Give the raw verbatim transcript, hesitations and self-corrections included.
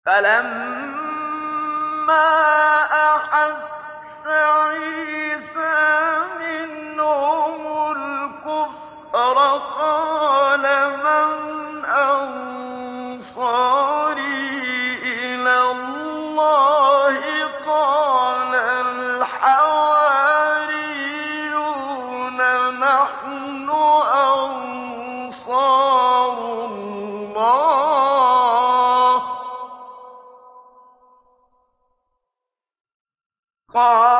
فَلَمَّا أَحَسَّ عِيسَىٰ مِنْهُمُ الْكُفْرَ قَالَ مَنْ أَنصَارِي إِلَى اللَّهِ قَالَ الْحَوَارِيُّونَ نَحْنُ أَنصَارُ اللَّهِ قال